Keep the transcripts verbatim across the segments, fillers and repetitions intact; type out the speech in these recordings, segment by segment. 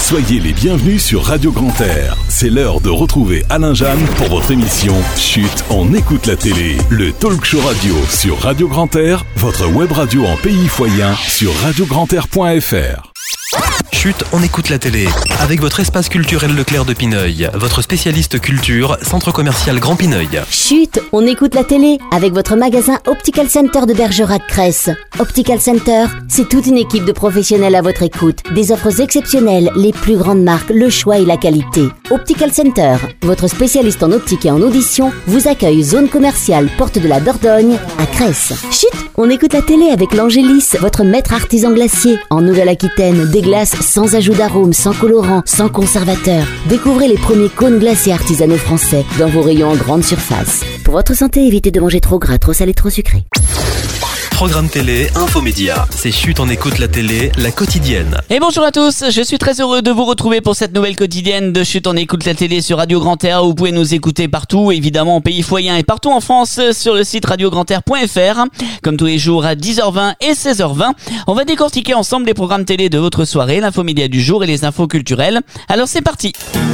Soyez les bienvenus sur Radio Grand Air. C'est l'heure de retrouver Alain Jeanne pour votre émission Chut, on écoute la télé. Le talk show radio sur Radio Grand Air, votre web radio en pays foyen sur radio grand air point f r. Chut, on écoute la télé. Avec votre espace culturel Leclerc de Pineuil, votre spécialiste culture, centre commercial Grand Pineuil. Chut, on écoute la télé avec votre magasin Optical Center de Bergerac-Cresse. Optical Center, c'est toute une équipe de professionnels à votre écoute. Des offres exceptionnelles, les plus grandes marques, le choix et la qualité. Optical Center, votre spécialiste en optique et en audition, vous accueille zone commerciale Porte de la Dordogne à Cresse. Chut, on écoute la télé avec l'Angélis, votre maître artisan glacier. En Nouvelle-Aquitaine, des glaces sans ajout d'arôme, sans colorant, sans conservateur. Découvrez les premiers cônes glacés artisanaux français dans vos rayons en grande surface. Pour votre santé, évitez de manger trop gras, trop salé, trop sucré. Programme télé, Infomédia. C'est Chut, on écoute la télé, la quotidienne. Et bonjour à tous, je suis très heureux de vous retrouver pour cette nouvelle quotidienne de Chut, on écoute la télé sur Radio Grand Air. Vous pouvez nous écouter partout, évidemment en pays foyen et partout en France sur le site radio grand air point f r. Comme tous les jours à dix heures vingt et seize heures vingt, on va décortiquer ensemble les programmes télé de votre soirée, l'infomédia du jour et les infos culturelles. Alors c'est parti.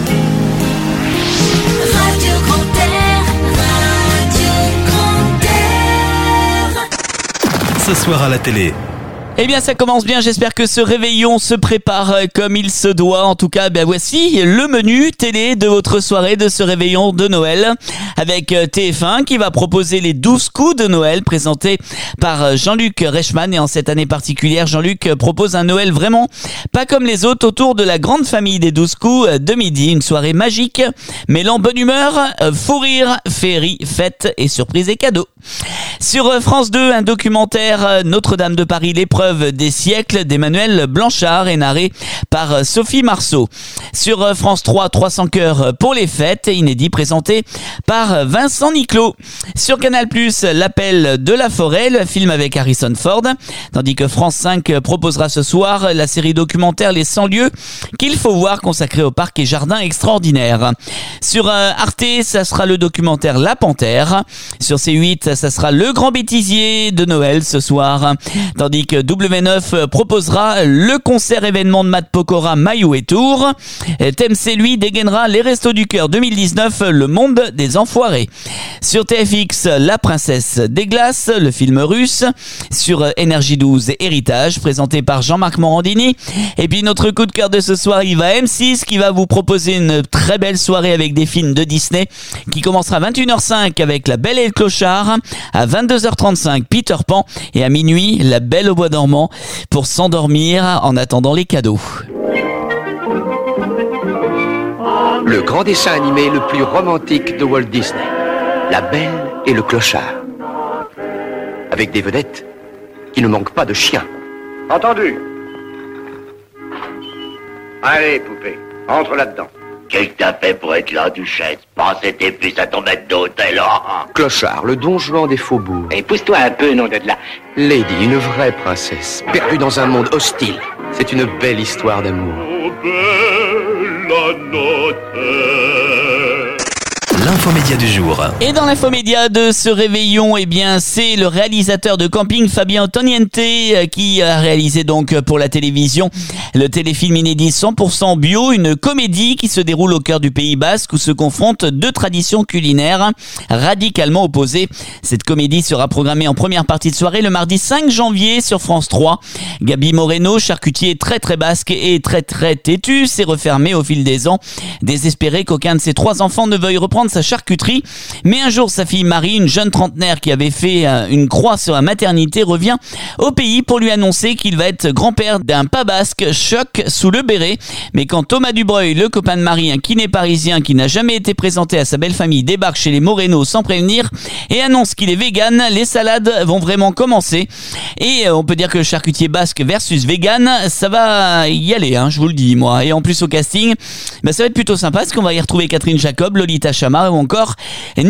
Radio Grand Air, Radio Grand Air. Ce soir à la télé. Eh bien ça commence bien, j'espère que ce réveillon se prépare comme il se doit. En tout cas, ben voici le menu télé de votre soirée de ce réveillon de Noël avec T F un qui va proposer les douze coups de Noël présentés par Jean-Luc Reichmann. Et en cette année particulière, Jean-Luc propose un Noël vraiment pas comme les autres autour de la grande famille des douze coups de midi. Une soirée magique mêlant bonne humeur, fou rire, féerie, fête et surprise et cadeaux. Sur France deux, un documentaire Notre-Dame de Paris, l'épreuve des siècles d'Emmanuel Blanchard est narré par Sophie Marceau. Sur France trois, trois cents cœurs pour les fêtes, inédit présenté par Vincent Niclot. Sur Canal plus, L'appel de la forêt, le film avec Harrison Ford, tandis que France cinq proposera ce soir la série documentaire Les cent lieux qu'il faut voir consacrée au parc et jardin extraordinaire. Sur Arte, ça sera le documentaire La Panthère. Sur C huit, ça sera Le Grand Bêtisier de Noël ce soir, tandis que W neuf proposera le concert événement de Matt Pokora, Maillot et Tour. T M C, lui, dégainera les Restos du Cœur deux mille dix-neuf, Le Monde des Enfoirés. Sur T F X, La Princesse des Glaces, le film russe. Sur N R J douze, Héritage, présenté par Jean-Marc Morandini. Et puis notre coup de cœur de ce soir, il va à M six, qui va vous proposer une très belle soirée avec des films de Disney, qui commencera à vingt et une heures cinq avec La Belle et le Clochard, à vingt-deux heures trente-cinq, Peter Pan, et à minuit, La Belle au Bois dormant, pour s'endormir en attendant les cadeaux. Le grand dessin animé le plus romantique de Walt Disney, La Belle et le Clochard. Avec des vedettes qui ne manquent pas de chiens. Entendu. Allez, poupée, entre là-dedans. Qu'est-ce que t'as fait pour être là, Duchesse? Pensez tes fils à ton maître d'hôtel. Oh. Clochard, le don Juan des faubourgs. Et pousse-toi un peu, nom de là. Lady, une vraie princesse, perdue dans un monde hostile. C'est une belle histoire d'amour. Oh, bella notte. L'infomédia du jour. Et dans l'infomédia de ce réveillon, eh bien, c'est le réalisateur de Camping, Fabien Antoniente, qui a réalisé donc pour la télévision le téléfilm inédit cent pour cent bio, une comédie qui se déroule au cœur du Pays Basque où se confrontent deux traditions culinaires radicalement opposées. Cette comédie sera programmée en première partie de soirée le mardi cinq janvier sur France trois. Gabi Moreno, charcutier très très basque et très très têtu, s'est refermé au fil des ans, désespéré qu'aucun de ses trois enfants ne veuille reprendre sa charcuterie. Mais un jour, sa fille Marie, une jeune trentenaire qui avait fait une croix sur la maternité, revient au pays pour lui annoncer qu'il va être grand-père d'un pas basque, choc sous le béret. Mais quand Thomas Dubreuil, le copain de Marie, un kiné parisien qui n'a jamais été présenté à sa belle famille, débarque chez les Moreno sans prévenir et annonce qu'il est vegan, les salades vont vraiment commencer. Et on peut dire que le charcutier basque versus vegan, ça va y aller, hein, je vous le dis moi. Et en plus au casting, bah, ça va être plutôt sympa parce qu'on va y retrouver Catherine Jacob, Lolita Chamar ou encore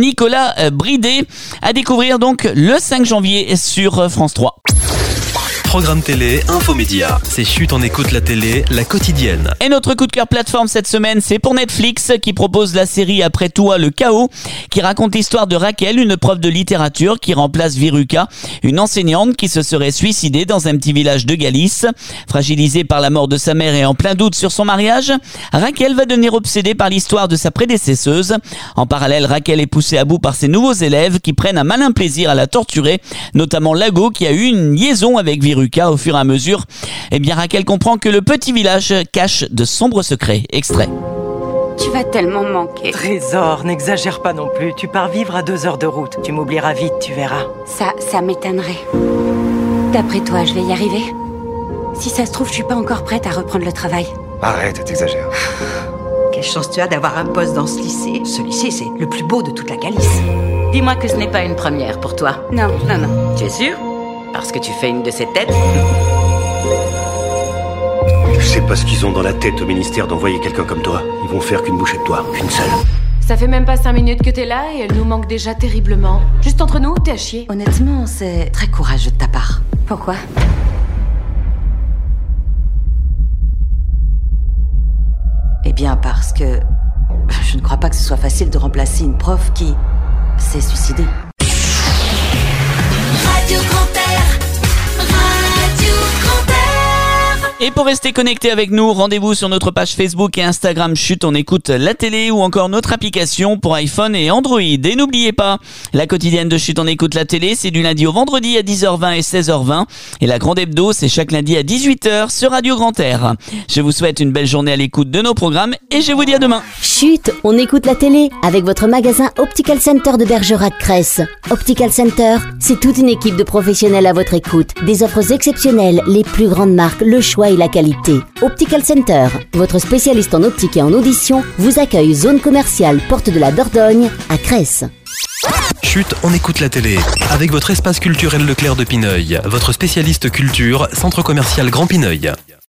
Nicolas Bridé, à découvrir donc le cinq janvier sur France trois. Programme télé, infomédia. C'est Chut, on écoute la télé, la quotidienne. Et notre coup de cœur plateforme cette semaine, c'est pour Netflix qui propose la série Après toi, le chaos, qui raconte l'histoire de Raquel, une prof de littérature qui remplace Viruka, une enseignante qui se serait suicidée dans un petit village de Galice. Fragilisée par la mort de sa mère et en plein doute sur son mariage, Raquel va devenir obsédée par l'histoire de sa prédécesseuse. En parallèle, Raquel est poussée à bout par ses nouveaux élèves qui prennent un malin plaisir à la torturer, notamment Lago qui a eu une liaison avec Viruka au fur et à mesure. Eh bien, Raquel comprend que le petit village cache de sombres secrets. Extrait. Tu vas tellement me manquer. Trésor, n'exagère pas non plus. Tu pars vivre à deux heures de route. Tu m'oublieras vite, tu verras. Ça, ça m'étonnerait. D'après toi, je vais y arriver? Si ça se trouve, je suis pas encore prête à reprendre le travail. Arrête, t'exagères. Quelle chance tu as d'avoir un poste dans ce lycée. Ce lycée, c'est le plus beau de toute la Galice. Dis-moi que ce n'est pas une première pour toi. Non, non, non. Tu es sûr? Parce que tu fais une de ces têtes? Je sais pas ce qu'ils ont dans la tête au ministère d'envoyer quelqu'un comme toi. Ils vont faire qu'une bouchée de toi, qu'une seule. Ça fait même pas cinq minutes que t'es là et elle nous manque déjà terriblement. Juste entre nous, t'es à chier. Honnêtement, c'est très courageux de ta part. Pourquoi? Eh bien, parce que je ne crois pas que ce soit facile de remplacer une prof qui s'est suicidée. Radio Grand Air, Radio Grand Air. Et pour rester connecté avec nous, rendez-vous sur notre page Facebook et Instagram Chut, on écoute la télé ou encore notre application pour iPhone et Android. Et n'oubliez pas, la quotidienne de Chut, on écoute la télé, c'est du lundi au vendredi à dix heures vingt et seize heures vingt. Et la grande hebdo, c'est chaque lundi à dix-huit heures sur Radio Grand Air. Je vous souhaite une belle journée à l'écoute de nos programmes et je vous dis à demain. Chut, on écoute la télé avec votre magasin Optical Center de Bergerac-Cresse. Optical Center, c'est toute une équipe de professionnels à votre écoute. Des offres exceptionnelles, les plus grandes marques, le choix et la qualité. Optical Center, votre spécialiste en optique et en audition, vous accueille zone commerciale Porte de la Dordogne à Cresse. Chut, on écoute la télé. Avec votre espace culturel Leclerc de Pineuil, votre spécialiste culture, centre commercial Grand Pineuil.